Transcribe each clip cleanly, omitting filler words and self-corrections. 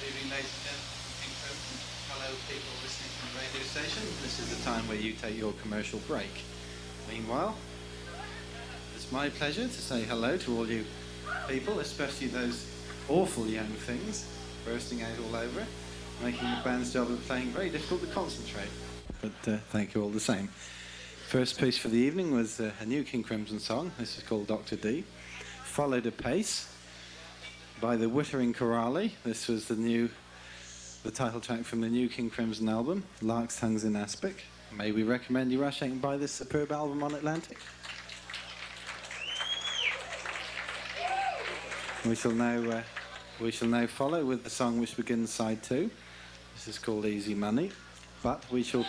Good evening, ladies and gentlemen. Hello, people listening from the radio station. This is the time where you take your commercial break. Meanwhile, it's my pleasure to say hello to all you people, especially those awful young things bursting out all over it, making the band's job of playing very difficult to concentrate. But thank you all the same. First piece for the evening was a new King Crimson song. This is called Dr. D. Followed apace by the Wittering Chorale. This was the title track from the new King Crimson album, Lark's Tongues in Aspic. May we recommend you rush out and buy this superb album on Atlantic. We shall now follow with the song which begins side 2. This is called Easy Money, but we shall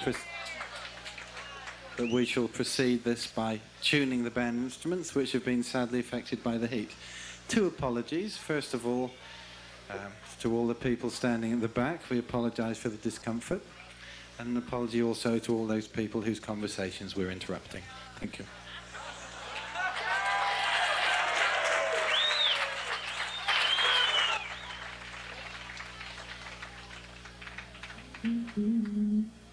proceed this by tuning the band instruments, which have been sadly affected by the heat. 2 apologies. First of all, to all the people standing at the back, we apologise for the discomfort, and an apology also to all those people whose conversations we're interrupting. Thank you. Mm-hmm.